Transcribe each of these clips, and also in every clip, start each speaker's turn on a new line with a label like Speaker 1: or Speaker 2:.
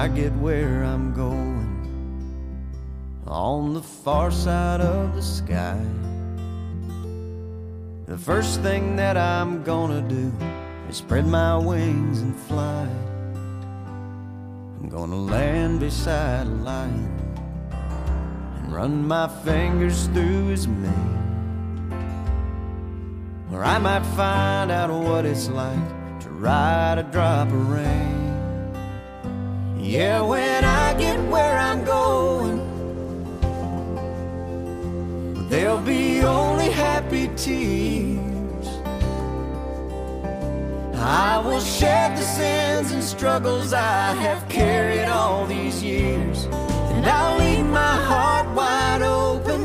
Speaker 1: I get where I'm going, on the far side of the sky, the first thing that I'm gonna do is spread my wings and fly. I'm gonna land beside a lion and run my fingers through his mane, or I might find out what it's like to ride a drop of rain. Yeah, when I get where I'm going, there'll be only happy tears. I will shed the sins and struggles I have carried all these years, and I'll leave my heart wide open.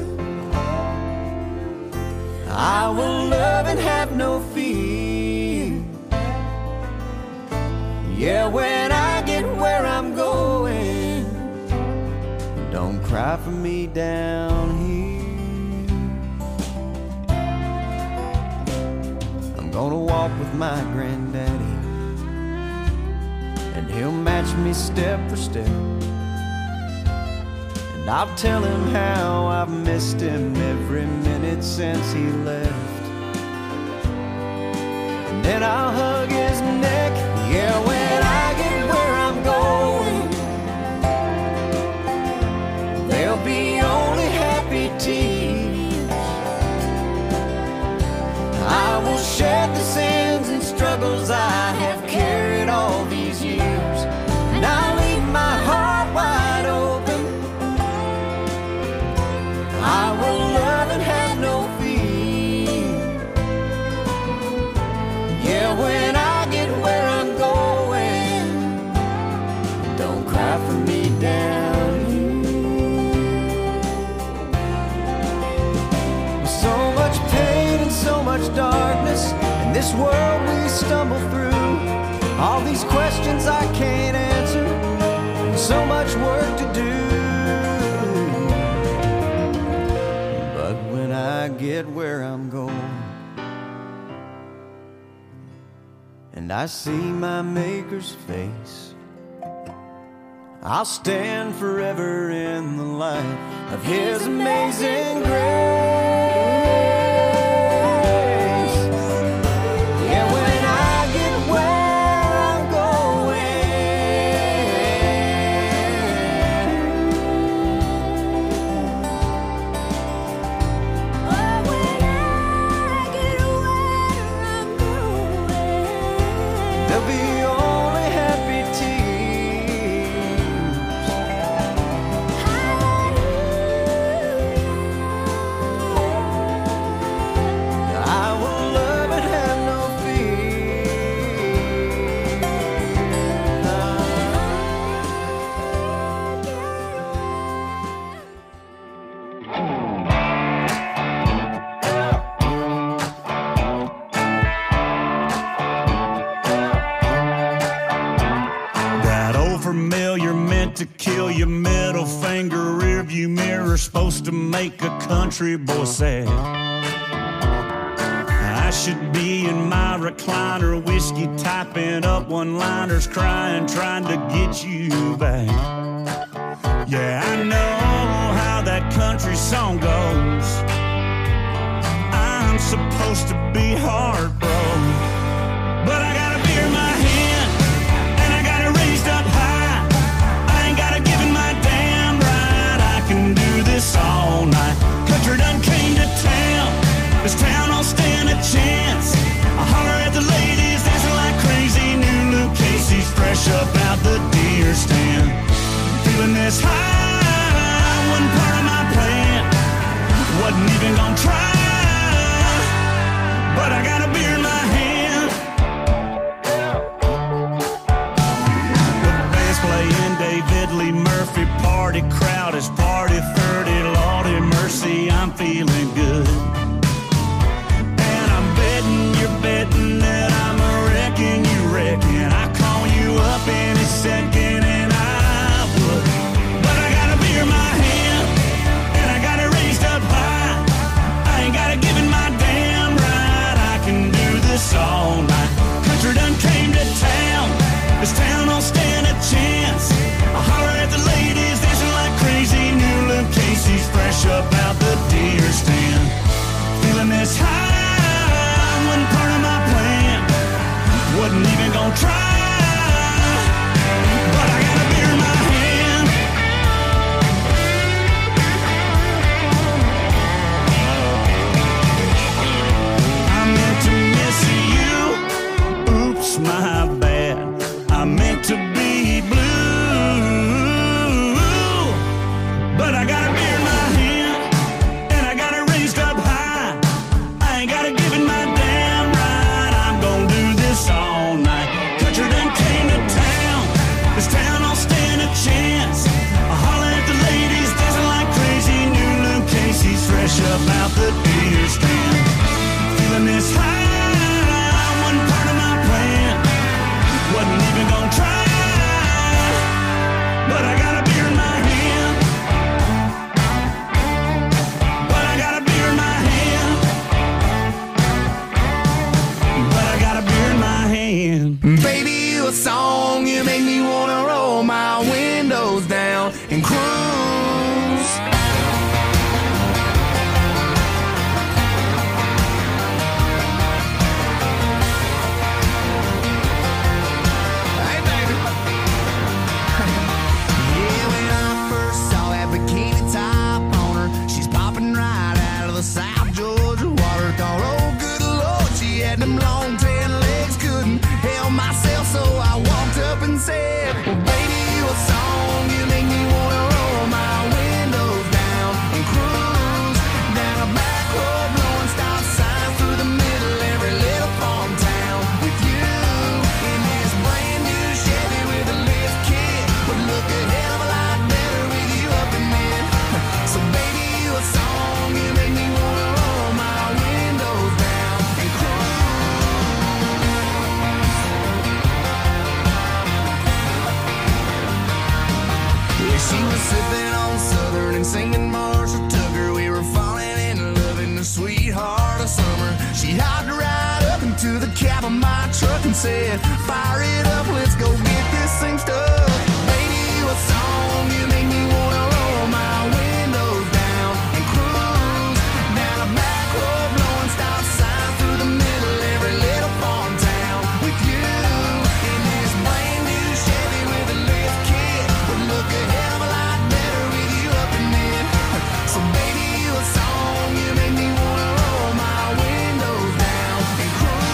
Speaker 1: I will love and have no fear. Yeah, when I get where I'm going, don't cry for me down here. I'm gonna walk with my granddaddy, and he'll match me step for step, and I'll tell him how I've missed him every minute since he left. And then I'll hug his neck. Yeah, when I get where I'm going, there'll be only happy tears. I will shed the sins and struggles I have carried all these years, and I'll leave my heart wide open. I will love and have no fear. Yeah, when I get where I'm going, don't cry for me down here. With so much pain and so much darkness in this world we stumble through, all these questions I can't answer, and so much work to do. But when I get where I'm going, and I see my Maker's face, I'll stand forever in the light of His amazing grace. Yeah, when I get where I'm there'll be only happy tears. I will love and have no
Speaker 2: That old familiar meant to kill your middle finger, rearview mirror, supposed to make a country boy sad. I should be in my recliner, whiskey typing up one-liners, crying, trying to get you back. Yeah, I know how that country song goes. I'm supposed to be heartbroken, but I got a beer in my hand, and I got it raised up high. I ain't got to give in my damn right. I can do this all night. Country done came to town. This town don't stand a chance. I holler at the ladies dancing like crazy. New Luke Casey's fresh up out the deer stand. Feeling this high wasn't part of my plan. Wasn't even gonna try, but I got a beer in my about the deer stand. Feeling this high wasn't part of my plan. Wasn't even gonna try, but I got a beer in my hand. I meant to miss you. Oops, my bad. I meant to be blue, but I got a beer in my hand, and I got it raised up high. I ain't gotta give it my damn right. I'm gonna do this all night. Country done came to town. This town don't stand a chance. I holler at the ladies dancing like crazy. New Luke Casey's fresh up out the deer stand. Feeling this high wasn't part of my plan. Wasn't even gonna try, but I got a beer in my hand. But I got a beer in my hand. But I got a beer in my hand.
Speaker 3: Baby, you a song, you make me wanna roll my windows down and cruise. Hey, baby. Yeah, when I first saw that bikini top on her, she's popping right out of the South Georgia water. Thought, oh, good Lord, she had them long tan legs, couldn't help myself, so I walked up and said, well, baby, you a song, you make me wanna roll my windows down and cruise down a back road, blowing stop signs through the middle every little farm town with you in this brand new Chevy with a lift kit. Would look a hell of a lot better with you up in it. So baby, you a song, you make me wanna roll my windows down and cruise. Yeah, she was sipping on Southern and singing Marshall Tucker. We were falling in love in the sweetheart of summer. She hopped right up into the cab of my truck and said, fire it up, let's go get this thing stuck. Baby, you a song, you make me wanna roll my windows down and cruise down a back road, blowing stop signs through the middle every little farm town with you in this brand new Chevy with a lift kit. Would look a hell of a lot better with you up in it. So baby, you a song, you make me wanna roll my windows down and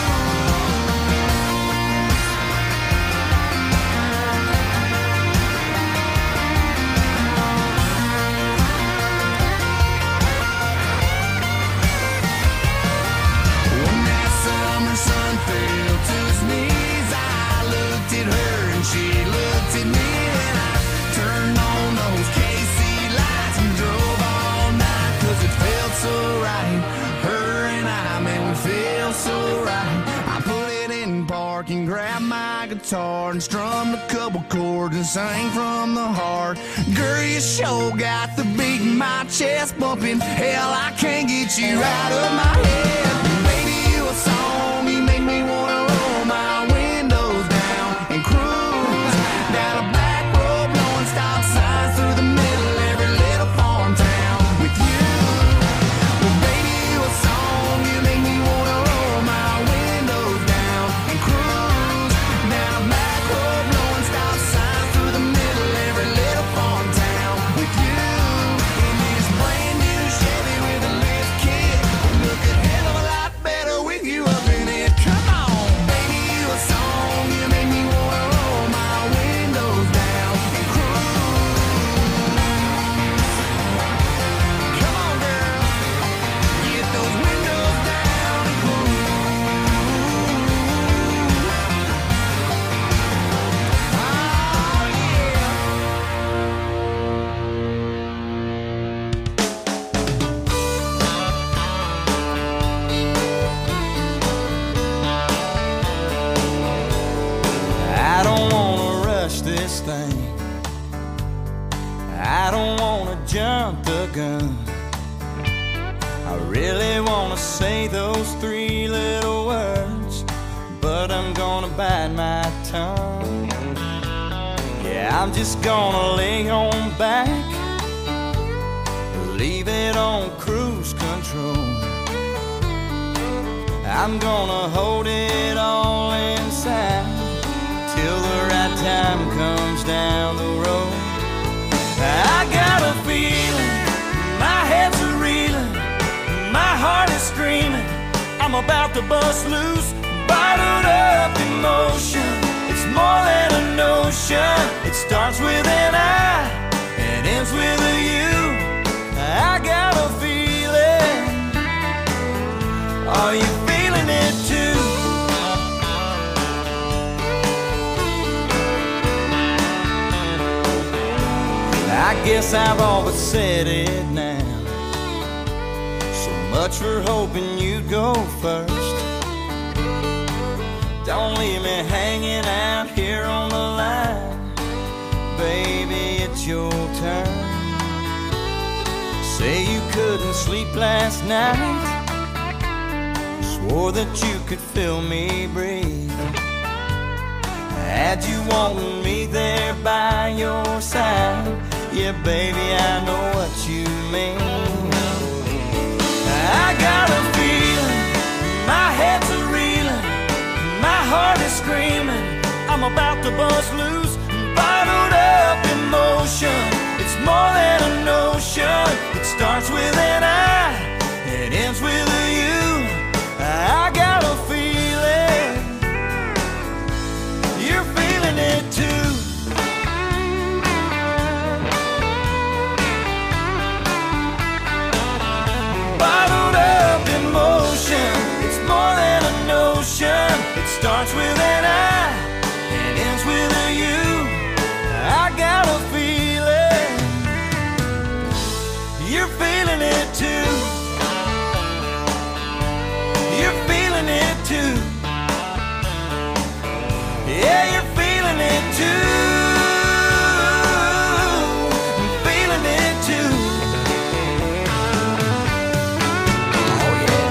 Speaker 3: when that summer sun fell to his knees, I looked at her and she looked at me, and I turned on those KC lights and drove all night, 'cause it felt so right. Her and I, man, we feel so right. I put it in park and grabbed my guitar and strummed a couple chords and sang from the heart. Girl, you sure got the beat in my chest bumping. Hell, I can't get you out of my head. Baby, you a song, you make me wanna roll my windows down and cruise down a back road, blowing stop signs through the middle every little farm town with you. Well, baby, you a song, you make me wanna roll my windows down and cruise down a back road, blowing stop signs through the middle every little farm town with you in this brand new Chevy with a lift kit. Look a hell of a lot better with you up in it. Come on, baby, you a song, you make me wanna roll my windows down and cruise. Come on, girl, get those windows down and cruise. Oh, yeah.
Speaker 1: I don't wanna rush this thing. I don't wanna jump the gun. I really wanna say those three little words, but I'm gonna bite my tongue. Yeah, I'm just gonna lay on back, leave it on cruise control. I'm gonna hold it all inside till the right time comes down the road. I got a feeling, my head's a reeling, my heart is screaming, I'm about to bust loose. Bottled up emotion, it's more than a notion. It starts with an I and ends with a you. I got a feeling, are you feeling it too? I guess I've all but said it now. So much for hoping you'd go first. Don't leave me hanging out here on the line. Baby, it's your turn. Say you couldn't sleep last night, swore that you could feel me breathe. Had you wanting me there by your side, yeah, baby, I know what you mean. I got a feeling, my head's a reeling, my heart is screaming, I'm about to bust loose. Bottled up emotion, it's more than a notion. It starts with an I, it ends with a you. I got a feeling, you're feeling it too. Bottled up emotion, it's more than a notion. It starts with an I, it ends with a you. I got a feeling, you're feeling it too. You're feeling it too. Yeah, you're feeling it too. I'm feeling it too. Oh yeah.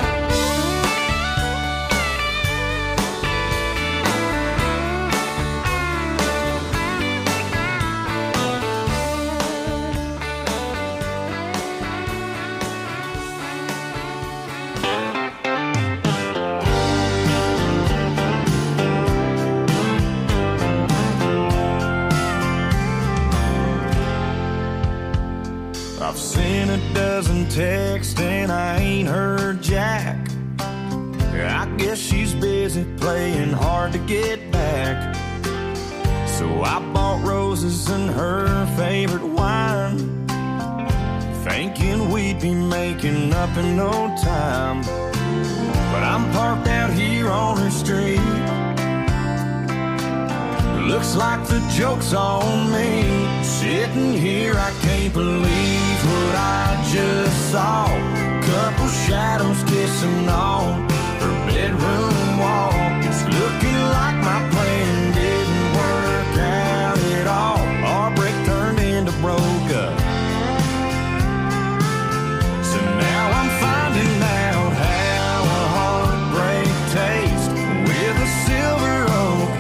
Speaker 2: I've seen a dozen texts and I ain't heard jack. I guess she's busy playing hard to get back. So I bought roses and her favorite wine, thinking we'd be making up in no time. But I'm parked out here on her street. Looks like the joke's on me. Sitting here, I can't believe what I just saw. Couple shadows kissing on her bedroom wall. It's looking like my plan didn't work out at all. Our break turned into broke up. So now I'm finding out how a heartbreak tastes with a Silver Oak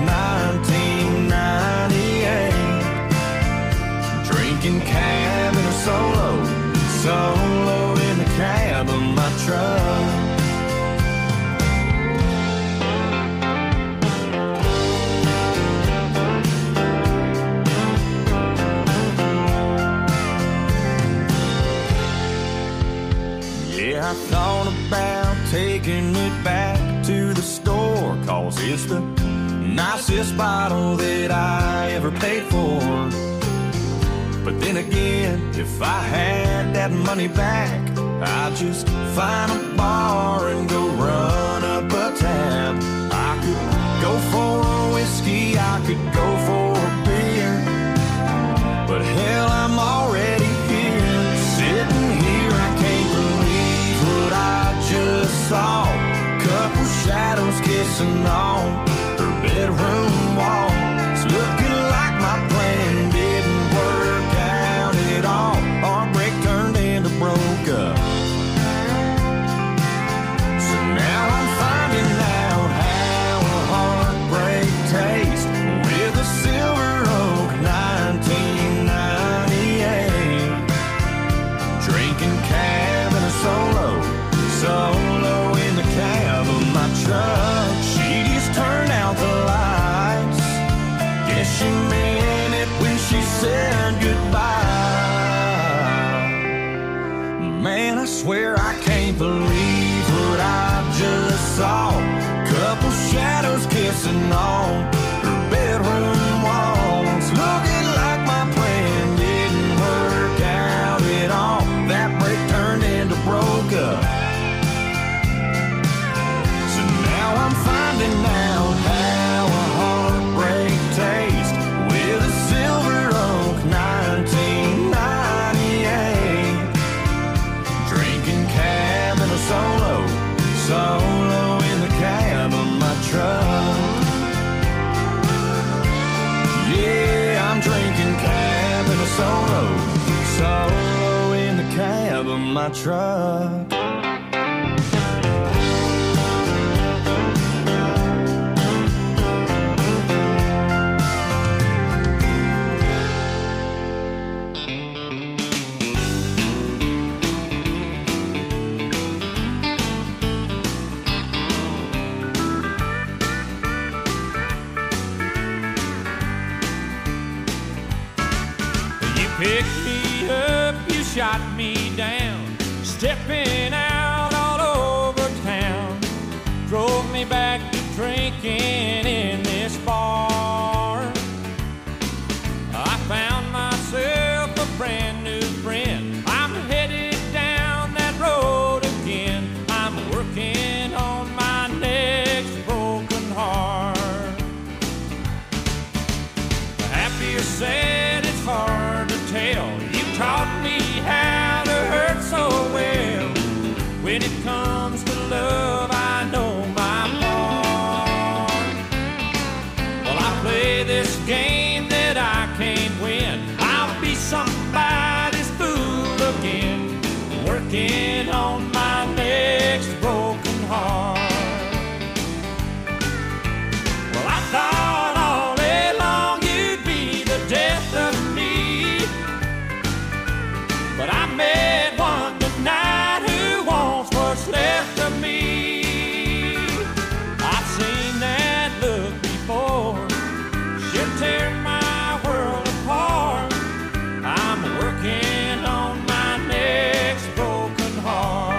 Speaker 2: 1998. Drinking cab in a solo in the cab of my truck. Yeah, I thought about taking it back to the store, 'cause it's the nicest bottle that I ever paid for. But then again, if I had that money back, I'd just find a bar and go run up a tab. I could go for a whiskey, I could go for a beer, but hell, I'm already here. Sitting here, I can't believe what I just saw. Couple shadows kissing on her bedroom wall. It's looking like my plan didn't work out at all. Our break turned into broke up. So now I'm finding out how a heartbreak tastes with a Silver Oak 1998.
Speaker 1: Man, I swear I can't believe what I just saw. Couple shadows kissing on her bedroom walls. Looking like my plan didn't work out at all. That break turned into broke up. So now I'm finding out how a heartbreak tastes with a Silver Oak 1998. Drinking cab and a solo in the cab of my truck. Yeah, I'm drinking cab and a solo in the cab of my truck.
Speaker 4: Picked me up, you shot me down, stepping out all over town. Drove me back to drinking in this bar. I found myself a brand new friend. I'm headed down that road again. I'm working on my next broken heart. Happy or sad, it's hard to tell. You taught me how to hurt so well. When it comes to love, I know my part. Well, I play this game that I can't win. I'll be somebody's fool again, working on my next broken heart. Well, I thought all day long you'd be the death of me, but I met one tonight who wants what's left of me. I've seen that look before. She'll tear my world apart. I'm working on my next broken heart.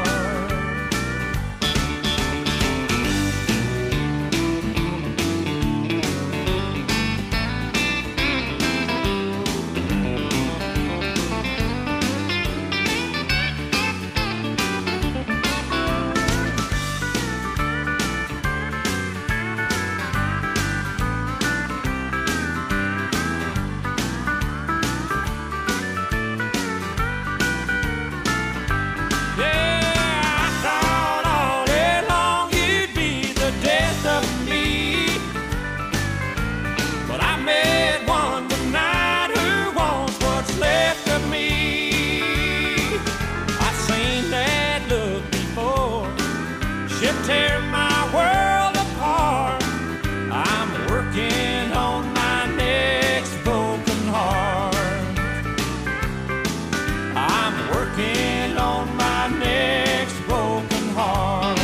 Speaker 4: Tear my world apart. I'm working on my next broken heart. I'm working on my next broken heart.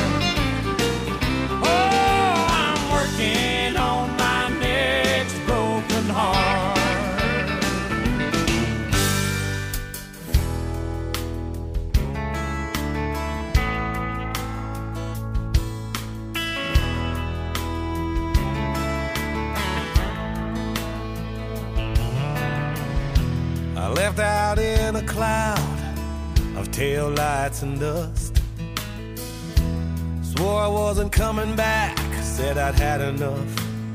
Speaker 4: Oh, I'm working on my next broken heart.
Speaker 1: I left out in a cloud of tail lights and dust. Swore I wasn't coming back, said I'd had enough.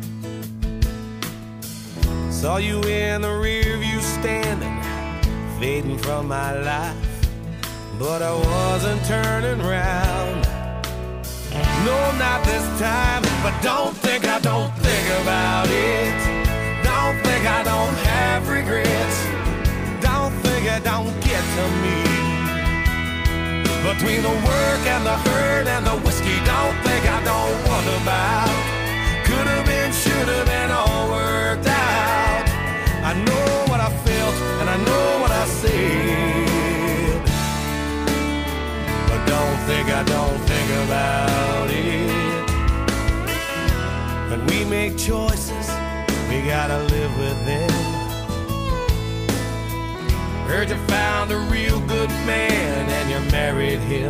Speaker 1: Saw you in the rear view standing, fading from my life, but I wasn't turning round. No, not this time, but don't think I don't think about it. Don't think I don't have regrets. Don't think it don't get to me. Between the work and the hurt and the whiskey, don't think I don't wonder about. Could have been, should have been, all worked out. I know what I felt and I know what I said, but don't think I don't think about it. When we make choices, we gotta live with them.
Speaker 4: Heard you found a real good man and you married him.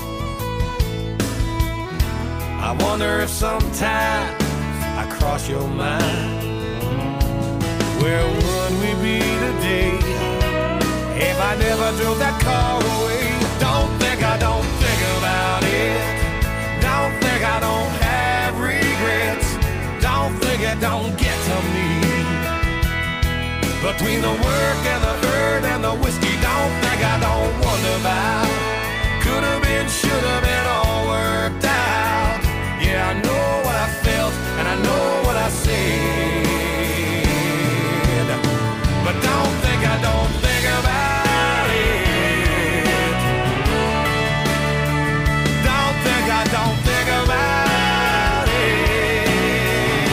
Speaker 4: I wonder if sometimes I cross your mind. Where would we be today if I never drove that car away? Don't think I don't think about it. Don't think I don't have regrets. Don't think it don't get to me. Between the work and the hurt and the whiskey, don't think I don't wonder about. Could have been, should have been, all worked out. Yeah, I know what I felt and I know what I said. But don't think I don't think about it. Don't think I don't think about it.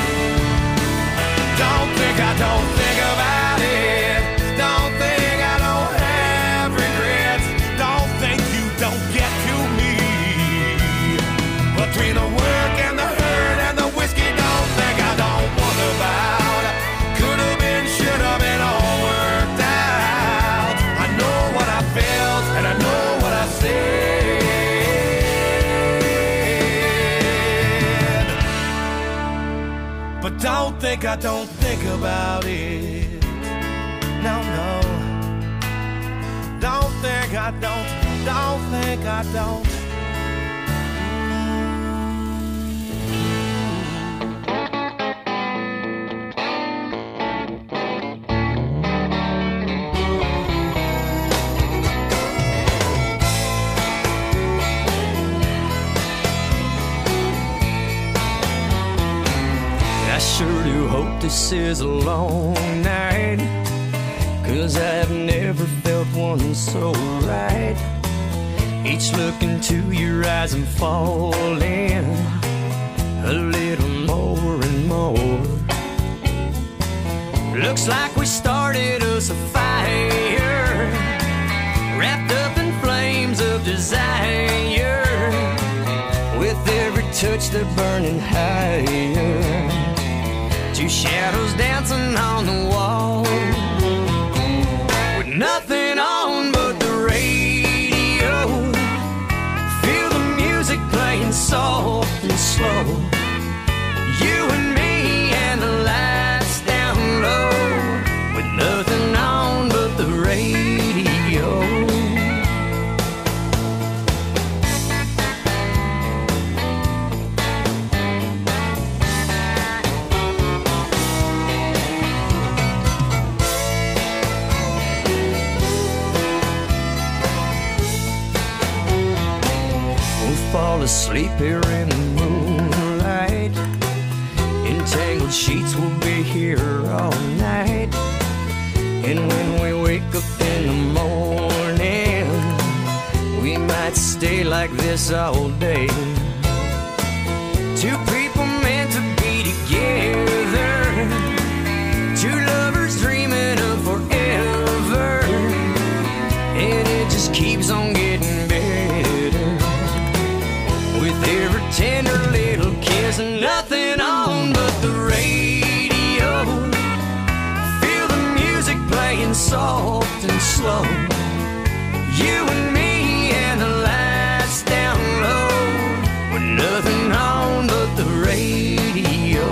Speaker 4: Don't think I don't think about it. Don't think I don't have regrets. Don't think you don't get to me. Between the work and the hurt and the whiskey, don't think I don't wonder about. Could have been, should have been, all worked out. I know what I felt and I know what I said. But don't think I don't think about it. No, no. Don't think I don't think I don't.
Speaker 1: I sure do hope this is a long night, 'cause I've never felt one so right. Each look into your eyes I'm falling a little more and more. Looks like we started us a fire, wrapped up in flames of desire. With every touch they're burning higher. Two shadows dancing on the wall, with nothing on but the radio. Feel the music playing soft and slow. You and me and the lights down low, with nothing on but the radio. Fall asleep here in the moonlight. Entangled sheets will be here all night. And when we wake up in the morning, we might stay like this all day. Two people meant to be together, two lovers dreaming of forever. And it just keeps on getting better, with every tender little kiss and nothing on but the radio. Feel the music playing soft and slow. You and me and the lights down low, with nothing on but the radio.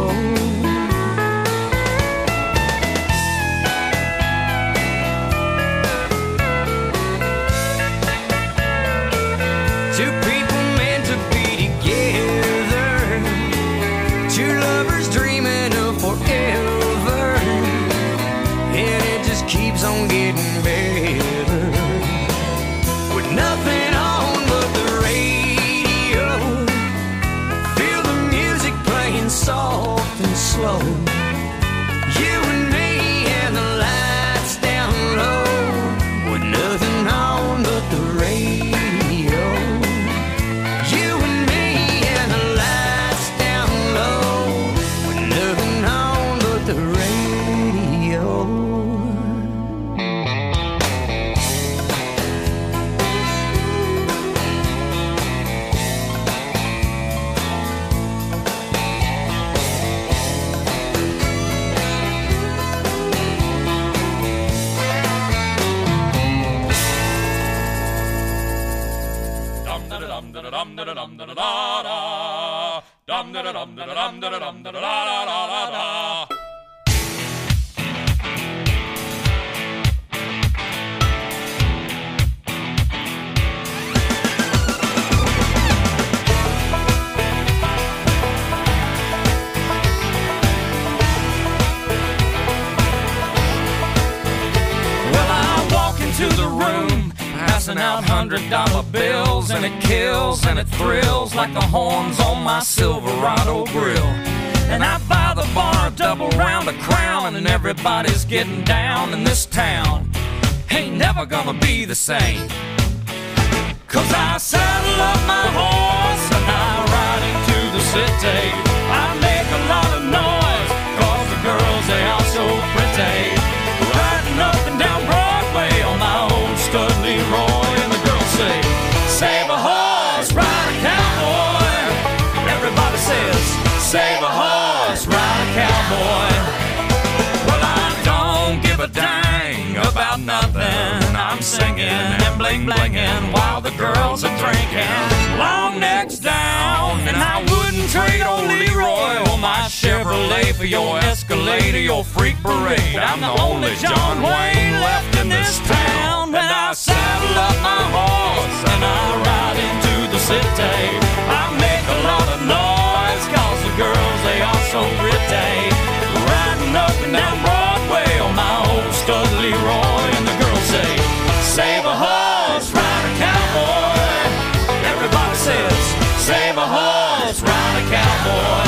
Speaker 1: Two people meant to be together, two lovers dreaming of forever. And it just keeps on getting better, with nothing on but the radio. Feel the music playing soft and slow. You and me and the lights down low, with nothing on but the radio.
Speaker 4: da dum da dum da dum da da dum da dum da dum da dum da da. To the room, passing out $100 bills, and it kills and it thrills like the horns on my Silverado grill. And I buy the bar a double round of Crown, and everybody's getting down in this town. Ain't never gonna be the same, 'cause I saddle up my horse and I ride into the city. I make a lot of noise 'cause the girls, they are so pretty. Riding up and down Broadway on my old stud Leroy, and the girls say, save a horse, ride a cowboy. Everybody says, save a horse, ride a cowboy. Well, I don't give a dang about nothing. I'm singing and bling-blinging while the girls are drinking. Long necks down, and I wouldn't trade old Leroy or my Chevrolet for your Escalade or your freak parade. I'm the only John Wayne left in this town. And I saddle up my horse and I ride into the city. I make a lot of noise 'cause the girls, they are so pretty. Riding up and down Broadway on my old stud Leroy, and the girls say, save a horse, ride a cowboy. Everybody says, save a horse, ride a cowboy.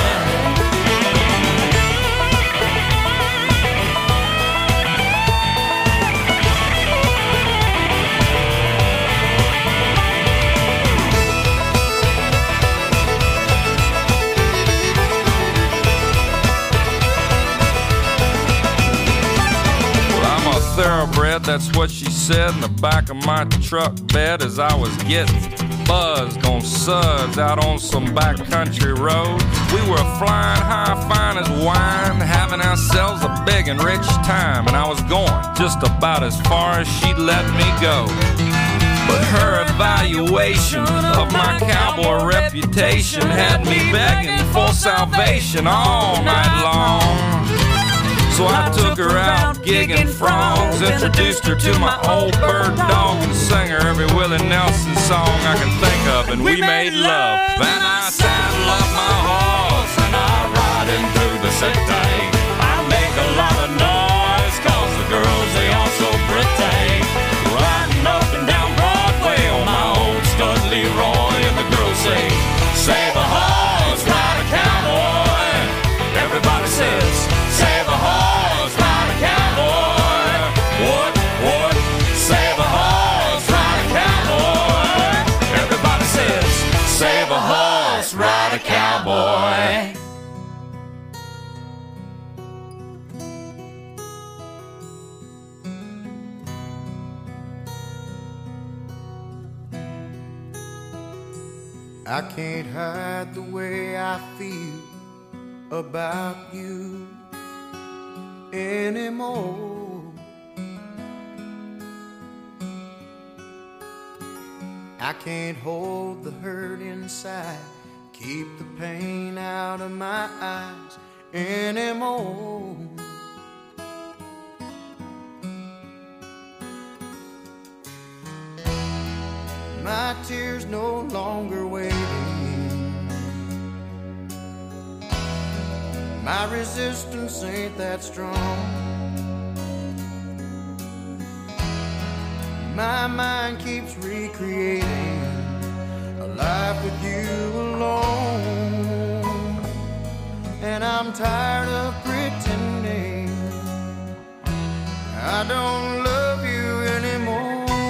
Speaker 4: Thoroughbred, that's what she said in the back of my truck bed as I was getting buzzed on suds out on some backcountry road. We were flying high, fine as wine, having ourselves a big and rich time, and I was going just about as far as she'd let me go. But her evaluation of my cowboy reputation had me begging for salvation all night long. So I took her out gigging frogs, introduced her to my old bird dog, and sang her every Willie Nelson song I can think of, and we made love. Then I saddle up my horse and I ride into the city. I make a lot of noise 'cause the girls, they are so pretty. Riding up and down Broadway on my old stud Leroy, and the girls say, save a horse, ride a cowboy. Everybody says, save a horse, ride a cowboy. What? Save a horse, ride a cowboy. Everybody says, save a horse, ride a cowboy.
Speaker 1: I can't hide the way I feel about you anymore. I can't hold the hurt inside, keep the pain out of my eyes anymore. My tears no longer waiting. My resistance ain't that strong. My mind keeps recreating a life with you alone, and I'm tired of pretending I don't love you anymore.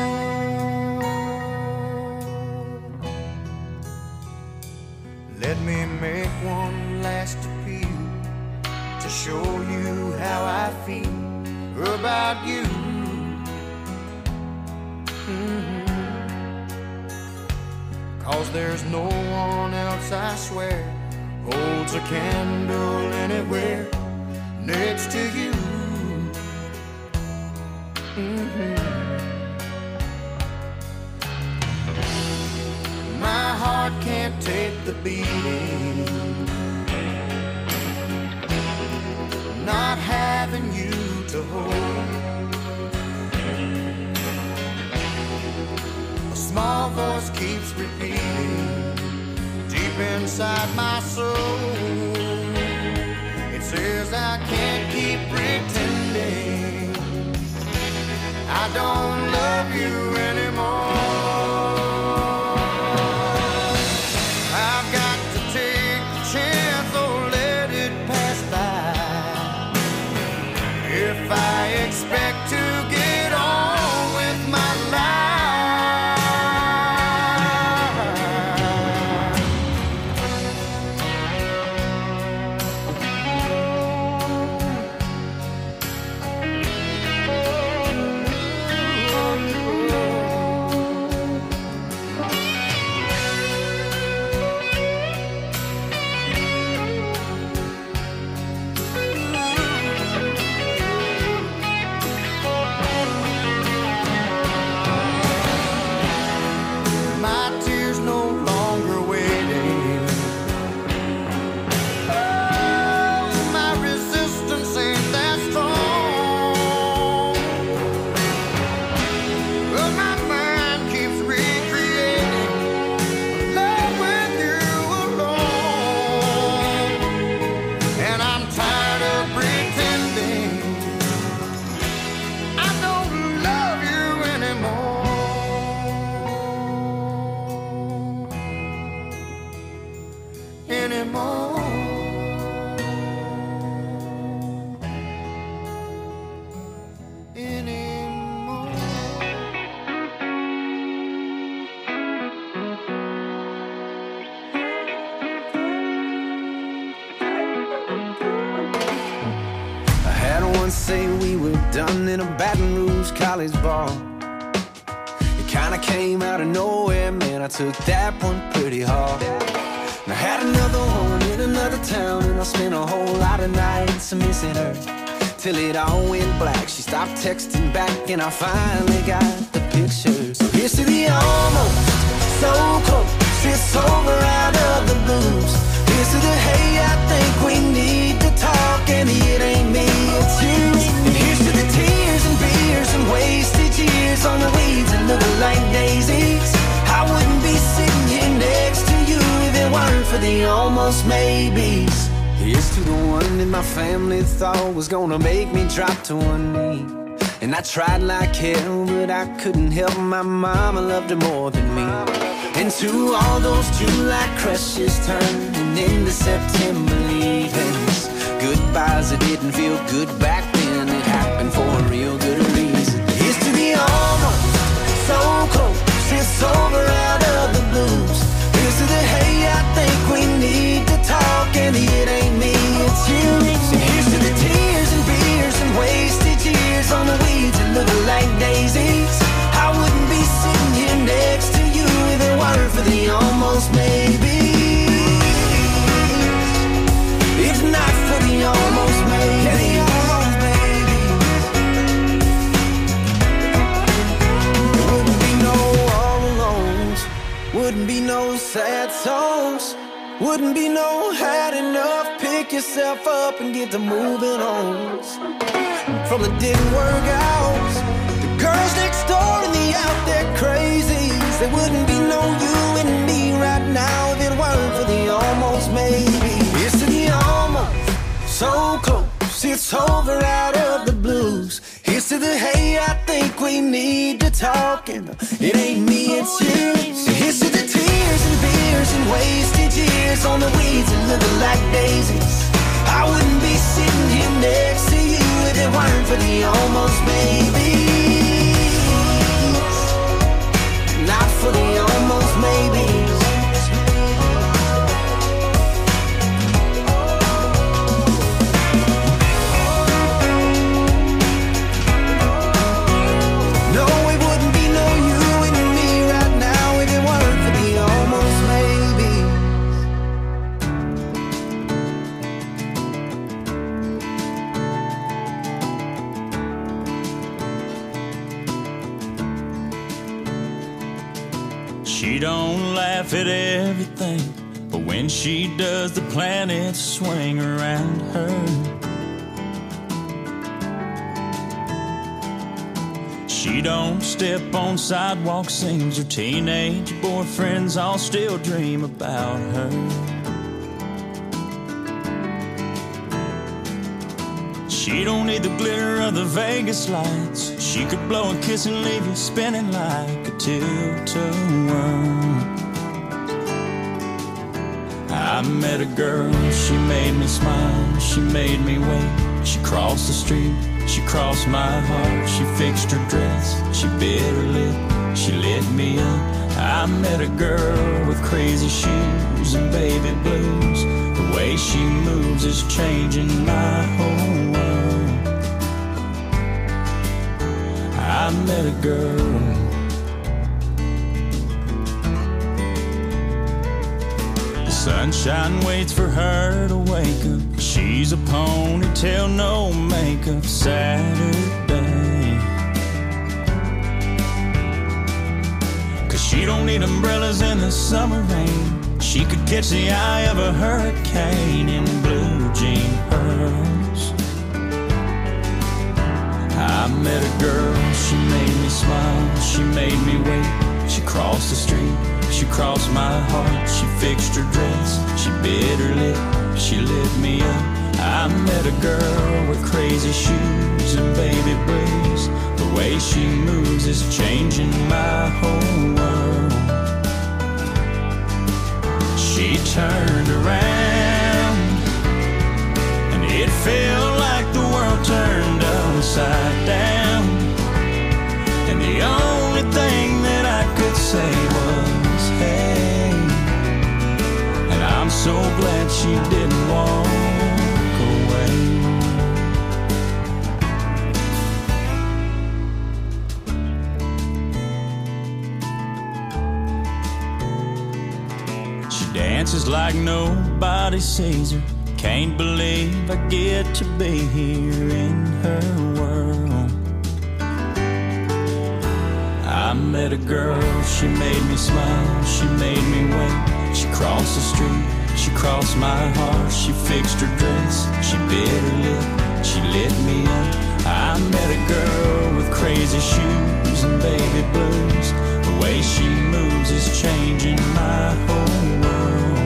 Speaker 1: Let me make one last appeal to show you how I feel about you. Cause there's no one else, I swear, holds a candle anywhere next to you. My heart can't take the beating. Not having you to hold. A small voice keeps repeating deep inside my soul. It says I can't keep pretending I don't love you anymore. I've got to take the chance or let it pass by. If I expect to get on with my life, say we were done in a Baton Rouge college bar. It kinda came out of nowhere, man, I took that one pretty hard. And I had another one in another town, and I spent a whole lot of nights missing her, till it all went black. She stopped texting back, and I finally got the picture. So here's to the almost, so close, it's over out of the blues. Here's to the hey, I think we need to talk, and it ain't me, it's you. And here's to the tears and beers and wasted years on the weeds that look like daisies. I wouldn't be sitting here next to you if it weren't for the almost maybes. Here's to the one that my family thought was gonna make me drop to one knee. And I tried like hell, but I couldn't help my mama loved her more than me. And to all those July crushes turning into September leavings, goodbyes that didn't feel good back then, it happened for a real good reason. Here's to the almost, so close, it's over out of the blues. Here's to the hey, I think we need to talk, and it ain't me, it's you. So here's to the tears and beers and wasted years on the weeds that look like daisies. I wouldn't be sitting here next to you if it weren't for the almost maybes. If not for the almost maybes. There wouldn't be no all alones, wouldn't be no sad songs, wouldn't be no had enough, pick yourself up and get to moving on. From the didn't work out, the girls next door and the out there crazies, there wouldn't be no you and me right now if it weren't for the almost maybe. It's to the almost, so close, it's over out of the blues. Here's to the hey, I think we need to talk, and it ain't me, it's you. So here's to the tears and beers and wasted years on the weeds that look like daisies. I wouldn't be sitting here next to you if it weren't for the almost maybes. Not for the almost maybes. No, it wouldn't be no you and me right now if it weren't
Speaker 2: don't laugh at everything, but when she does, the planets swing around her. She don't step on sidewalk scenes. Her teenage boyfriends all still dream about her. She don't need the glitter of the Vegas lights. She could blow a kiss and leave you spinning like a tilt-a-whirl. I met a girl, she made me smile, she made me wait. She crossed the street, she crossed my heart. She fixed her dress, she bit her lip, she lit me up. I met a girl with crazy shoes and baby blues. The way she moves is changing my whole world. I met a girl. The sunshine waits for her to wake up. She's a ponytail, no makeup Saturday. 'Cause she don't need umbrellas in the summer rain. She could catch the eye of a hurricane in blue jean pearls. I met a girl, she made me smile, she made me wait. She crossed the street, she crossed my heart. She fixed her dress, she bit her lip, she lit me up. I met a girl with crazy shoes and baby blues. The way she moves is changing my whole world. She turned around and it felt like the world turned upside down. And the only thing that I could say was, hey. And I'm so glad she didn't walk away. She dances like nobody sees her. Can't believe I get to be here in her world. I met a girl, she made me smile, she made me wait. She crossed the street, she crossed my heart. She fixed her dress, she bit her lip, she lit me up. I met a girl with crazy shoes and baby blues. The way she moves is changing my whole world.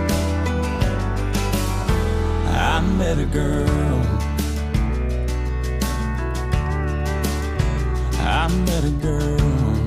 Speaker 2: I met a girl. I met a girl.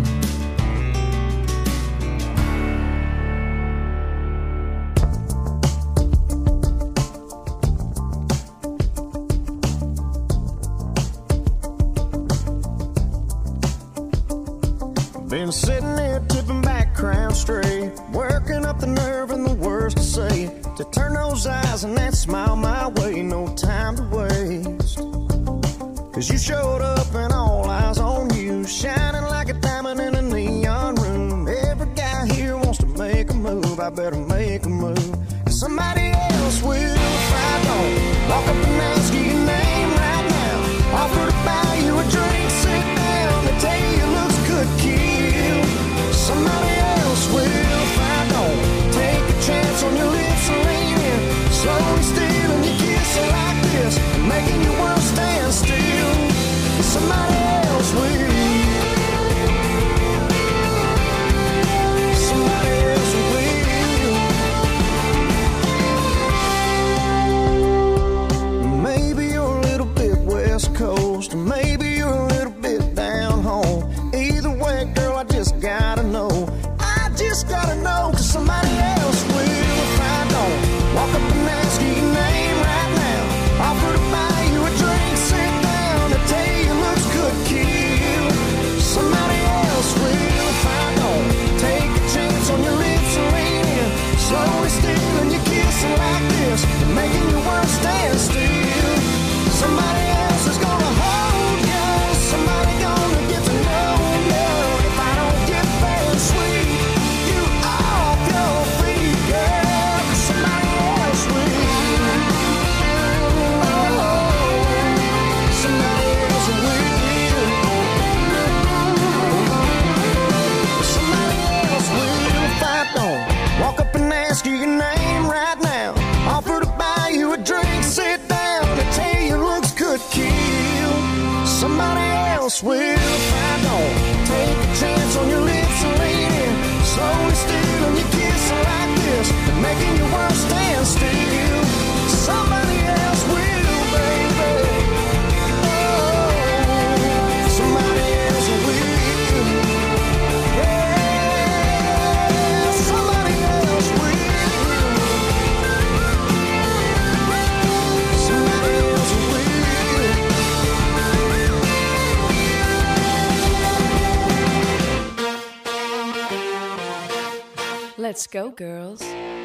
Speaker 1: Been sitting there tipping back crown straight, working up the nerve and the words to say, to turn those eyes and that smile my way. No time to waste, 'cause you showed up and all eyes on you, shining like a diamond in a neon room. Every guy here wants to make a move, I better make a move, 'cause somebody else will if I don't. Walk up and ask you your name right now, offer to buy you a drink, sit down, they tell you your looks could kill. Somebody else will if I don't. Take a chance on your lips and lean in, slowly stealing your kiss like this, making your world stand still. Somebody else will. Somebody else will. Maybe you're a little bit West Coast, maybe you're a little bit down home. Either way, girl, I just gotta know. I just gotta
Speaker 5: else will if I don't take a chance on your lips, lady. Slowly stealing your kiss like this and making your world stand still. Somebody else will, baby. Oh, somebody else will. Yeah, somebody else will. Somebody else will.
Speaker 6: Let's go, girls.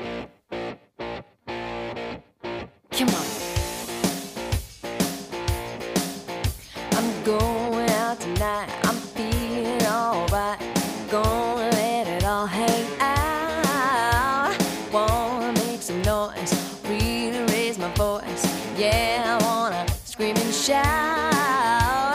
Speaker 6: Come on. I'm going out tonight. I'm feeling alright. Gonna let it all hang out. Wanna make some noise, really raise my voice. Yeah, I wanna scream and shout.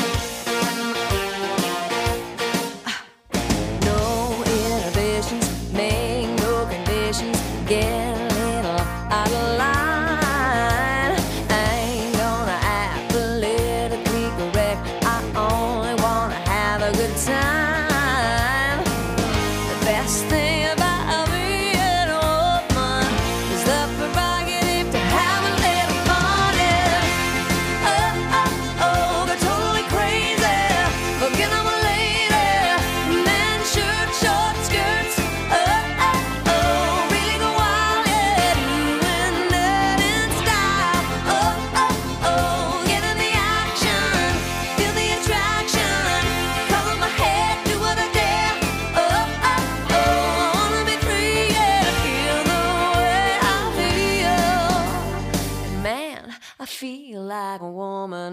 Speaker 6: No inhibitions, make no conditions. Get a little out of line. I ain't gonna act politically correct. I only wanna have a good time. The best thing about being a woman is the prerogative to have a little fun. Yeah. Oh, oh, oh, they're totally crazy. Forget I'm a lady. Men, shirt, short skirts. Oh, oh, oh, really go wild. Yeah, doing that in style. Oh, oh, oh, get in the action. Feel the attraction. Color my head, do what I dare. Oh, oh, oh, I wanna be free. Yeah, feel the way I feel. And man, I feel like a woman.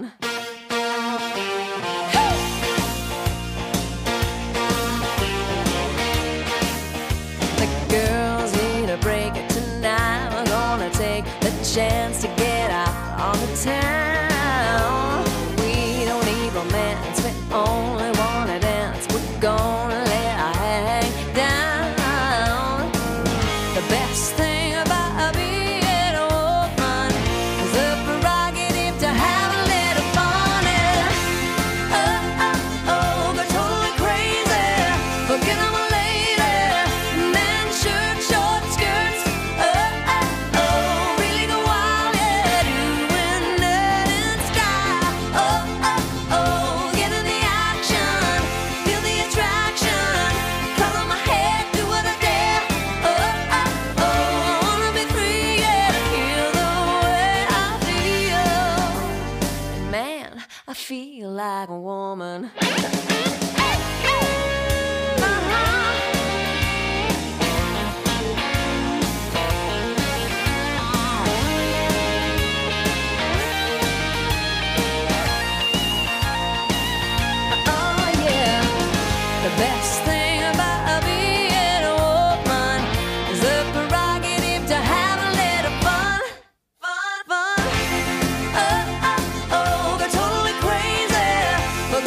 Speaker 6: The girls need a break tonight. We're gonna take the chance to get out on the town. We don't need romance, we only wanna dance. We're gonna let our hang down. The best thing about being a woman is the prerogative to have a little fun. Yeah. Oh, oh, oh, they're totally crazy. Forget I'm a lady. Men, shirt, short skirts. Oh, oh, oh, really go wild. Yeah, doing that in style. Oh, oh, oh, get in the action. Feel the attraction. Color my head, do what I dare. Oh, oh, oh, I wanna be free. Yeah, feel the way I feel. Man, I feel like a woman. Oh yeah, the best thing about being a woman is the prerogative to have a little fun, fun, fun. Oh, oh, oh, they're totally crazy.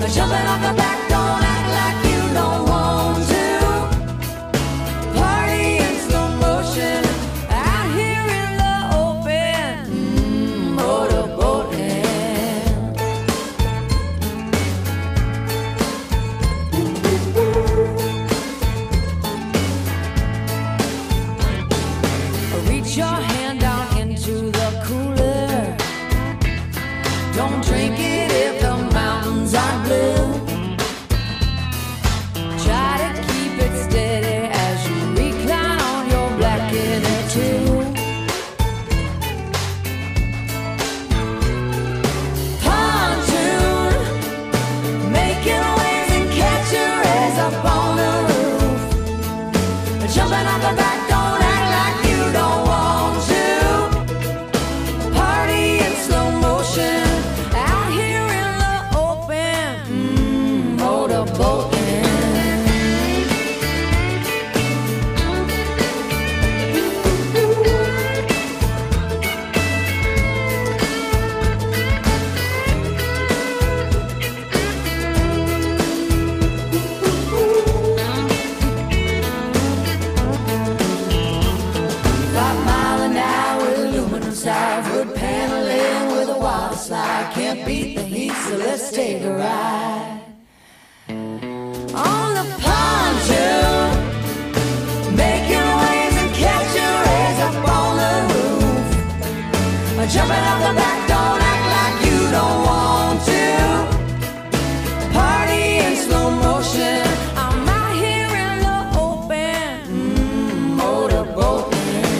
Speaker 6: Jumping off the back, don't act like you don't want to. Party in slow motion out here in the open. Motorboating. Reach your hand down into the cooler. Don't drink it if the mountains are blue. Try to keep it steady as you recline on your black inner tube. Pontoon, making waves and catch your rays up on the roof. Jumping off the back, don't act like you don't want to. Party in slow motion out here in the open. Motorboating. Wood paneling with a water slide. Can't beat the heat, so let's take a ride. On the pontoon, making waves and catching rays up on the roof. Jumping off the back, don't act like you don't want to. Party in slow motion, I'm out here in the open. Motorboating.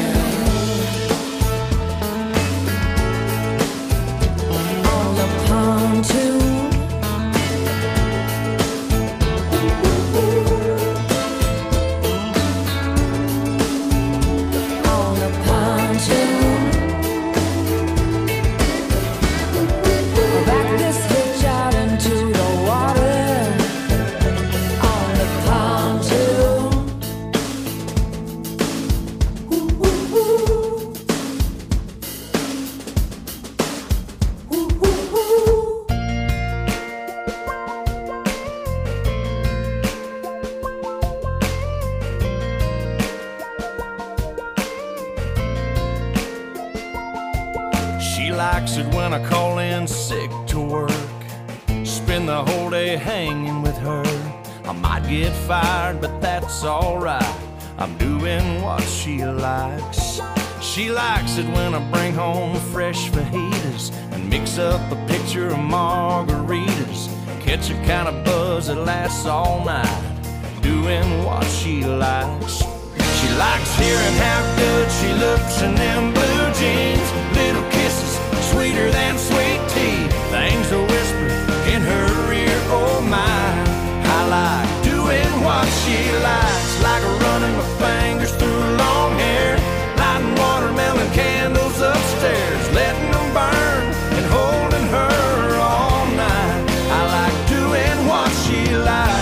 Speaker 4: She likes it when I call in sick to work. Spend the whole day hanging with her. I might get fired, but that's alright. I'm doing what she likes. She likes it when I bring home fresh fajitas and mix up a pitcher of margaritas. Catch a kind of buzz that lasts all night, doing what she likes. She likes hearing how good she looks in them blue jeans. Little kisses, sweeter than sweet tea. Things are whispered in her ear, oh my. I like doing what she likes, like running my fingers through long hair, lighting watermelon candles upstairs, letting them burn and holding her all night. I like doing what she likes.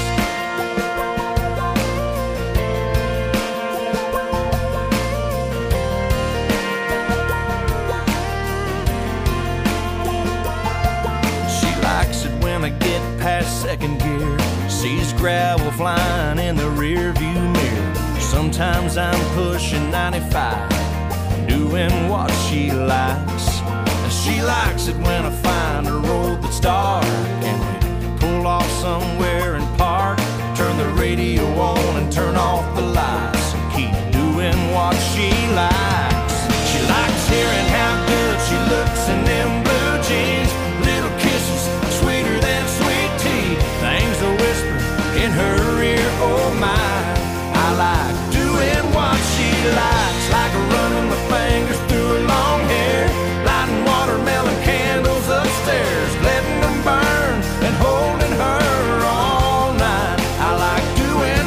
Speaker 4: I get past second gear, sees gravel flying in the rear view mirror. Sometimes I'm pushing 95, doing what she likes. She likes it when I find a road that's dark and we pull off somewhere and park. Turn the radio on and turn off the lights and keep doing what she likes. She likes hearing how good she looks in them blue jeans. Little kisses, sweeter than sweet tea. Things are whispered in her ear, oh my. I like doing what she likes, like running my fingers through her long hair, lighting watermelon candles upstairs, letting them burn and holding her all night. I like doing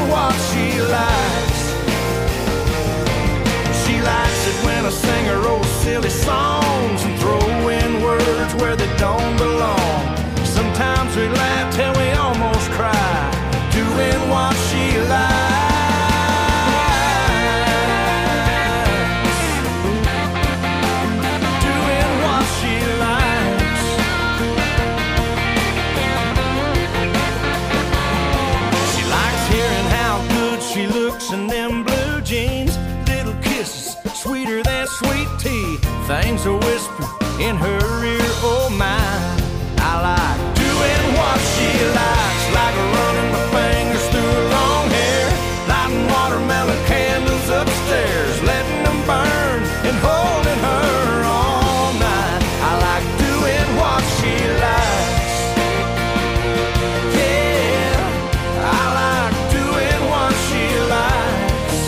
Speaker 4: she looks in them blue jeans. Little kisses, sweeter than sweet tea. Things are whispered in her ear, oh my. I like doing what she likes, like running my fingers through her long hair, lighting watermelon candles upstairs, letting them burn and holding her all night. I like doing what she likes. Yeah, I like doing what she likes.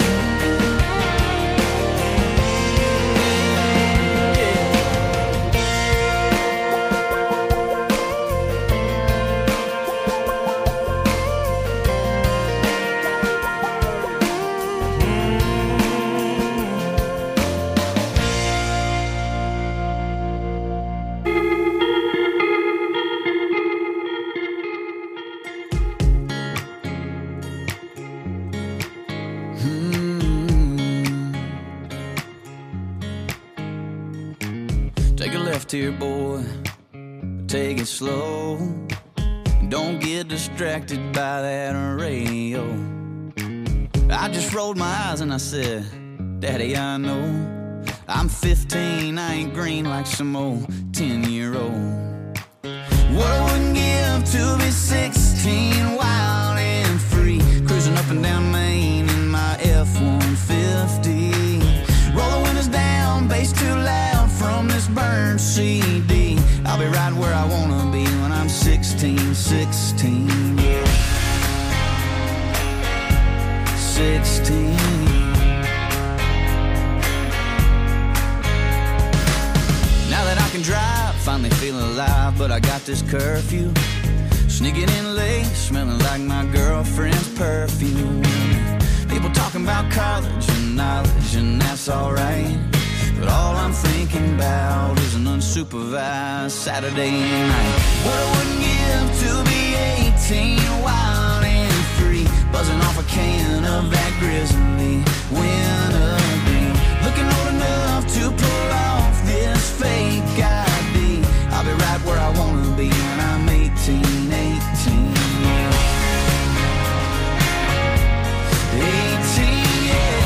Speaker 1: Take a left here, boy, take it slow. Don't get distracted by that radio. I just rolled my eyes and I said, Daddy, I know I'm 15, I ain't green like some old 10-year-old. What I wouldn't give to be 16, wild and free, cruising up and down Main in my F-150. Roll the windows down, bass too loud from this burned CD. I'll be right where I wanna be when I'm 16, yeah. 16. Now that I can drive, finally feeling alive, but I got this curfew. Sneaking in late, smelling like my girlfriend's perfume. People talking about college and knowledge, and that's alright. But all I'm thinking about is an unsupervised Saturday night. What I wouldn't give to be 18, wild and free, buzzing off a can of that grizzly wintergreen. Looking old enough to pull off this fake ID. I'll be right where I wanna be when I'm 18, yeah. 18, yeah.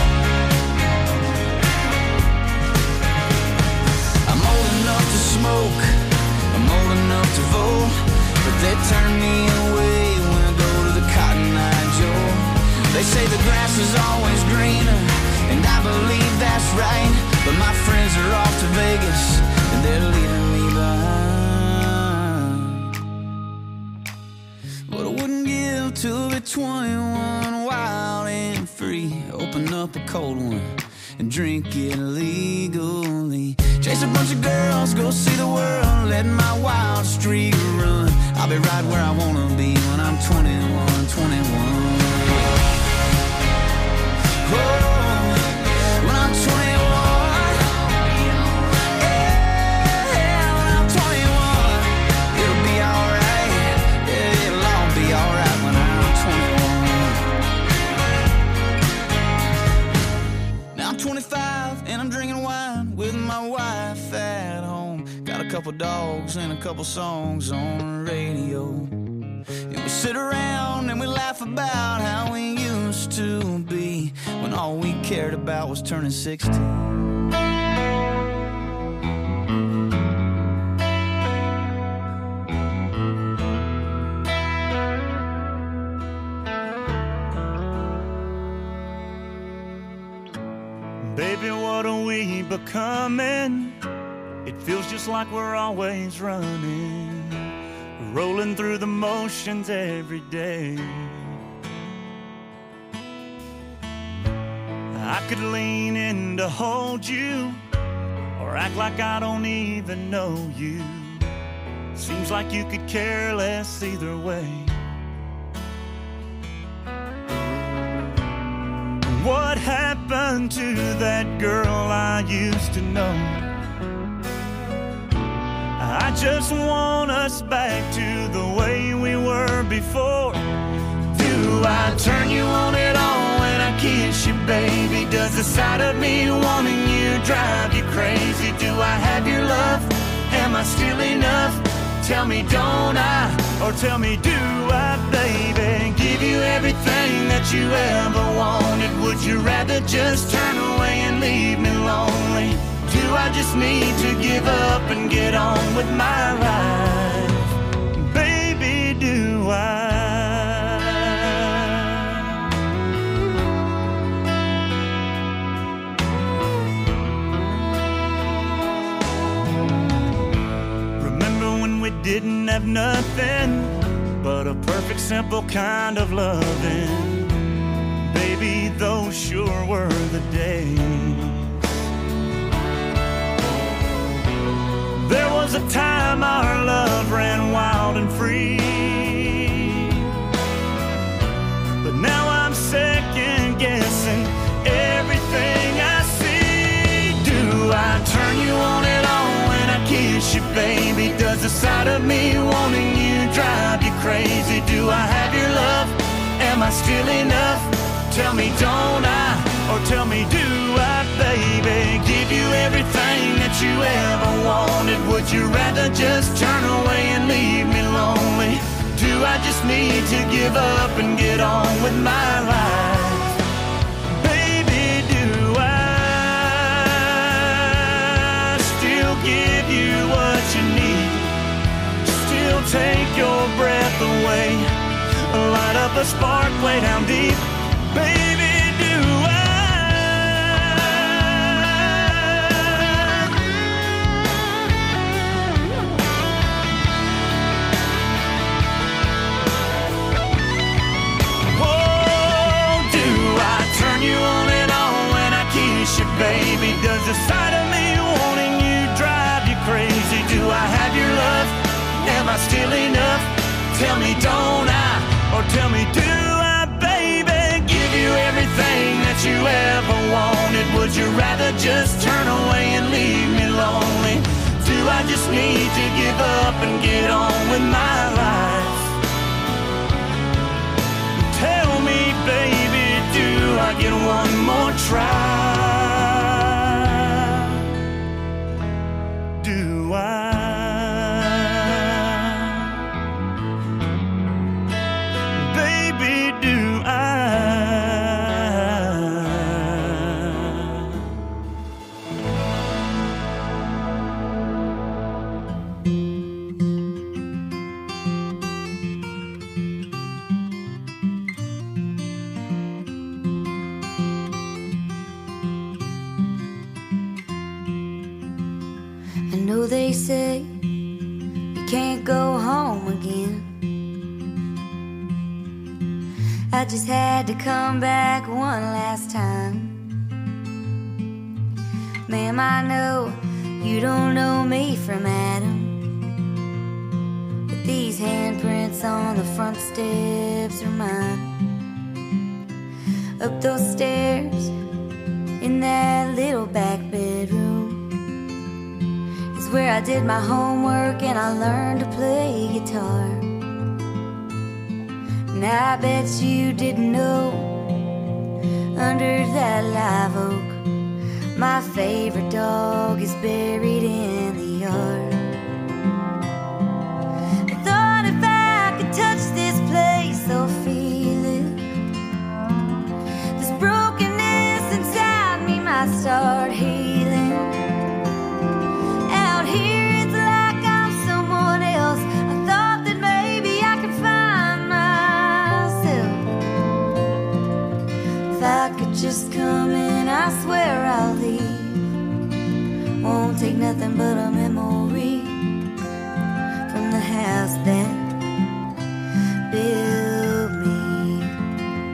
Speaker 1: I'm old enough to smoke, I'm old enough to vote, but they turn me away when I go to the Cotton Eye Joe. They say the grass is always greener, and I believe that's right, but my friends are off to Vegas, and they're leaving me behind. What I wouldn't give to be 21, wild and free, open up a cold one and drink it legally. Chase a bunch of girls, go see the world, let my wild streak run. I'll be right where I wanna be when I'm 21, 21. Oh, when I'm 21. Yeah, when I'm 21. It'll be alright. Yeah, it'll all be alright when I'm 21. Now I'm 25 and I'm drinking wine with my wife at home. Got a couple dogs and a couple songs on the radio. And we sit around and we laugh about how we used to be, when all we cared about was turning 16.
Speaker 2: Baby, what are we becoming? It feels just like we're always running, rolling through the motions every day. I could lean in to hold you, or act like I don't even know you. Seems like you could care less either way. What happened to that girl I used to know? I just want us back to the way we were before. Do I turn you on at all when I kiss you, baby? Does the sight of me wanting you drive you crazy? Do I have your love? Am I still enough? Tell me, don't I? Or tell me, do I, baby? Give you everything that you ever wanted? Would you rather just turn away and leave me lonely? Do I just need to give up and get on with my life? Baby, do I? We didn't have nothing but a perfect, simple kind of loving. Baby, those sure were the days. There was a time our love ran wild and free, but now I'm second guessing everything I see. Do I turn you on and on when I kiss you, baby? Does the sight of me wanting you drive you crazy? Do I have your love? Am I still enough? Tell me, don't I? Or tell me, do I, baby? Give you everything that you ever wanted. Would you rather just turn away and leave me lonely? Do I just need to give up and get on with my life? Baby, do I still give you what you need? Still take your breath away, light up a spark way down deep. Baby, do I? Oh, do I turn you on and on when I kiss you, baby? Does the sight of me wanting you drive you crazy? Do I have your love? Am I still enough? Tell me, don't I? Or tell me, do I, baby? Give you everything that you ever wanted. Would you rather just turn away and leave me lonely? Do I just need to give up and get on with my life? Tell me, baby, do I get one more try? Do I?
Speaker 7: They say you can't go home again. I just had to come back one last time. Ma'am, I know you don't know me from Adam, but these handprints on the front steps are mine. Up those stairs in that little back bedroom where I did my homework and I learned to play guitar. And I bet you didn't know, under that live oak, my favorite dog is buried in